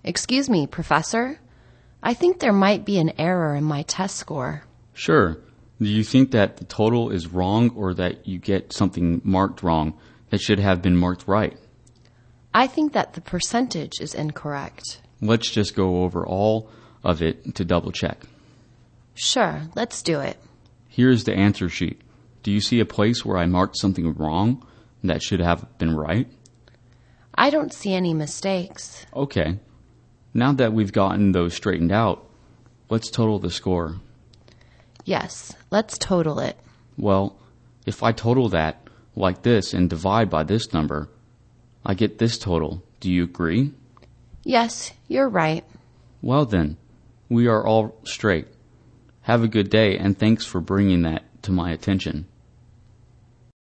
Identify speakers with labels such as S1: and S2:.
S1: Excuse me, Professor. I think there might be an error in my test score.
S2: Sure. Do you think that the total is wrong or that you get something marked wrong that should have been marked right?
S1: I think that the percentage is incorrect.
S2: Let's just go over all of it to double check.
S1: Sure, let's do it.
S2: Here's the answer sheet. Do you see a place where I marked something wrong that should have been right?
S1: I don't see any mistakes.
S2: Okay. Now that we've gotten those straightened out, let's total the score.
S1: Yes, let's total it.
S2: Well, if I total that like this and divide by this number, I get this total. Do you agree?
S1: Yes, you're right.
S2: Well then, we are all straight. Have a good day and thanks for bringing that to my attention.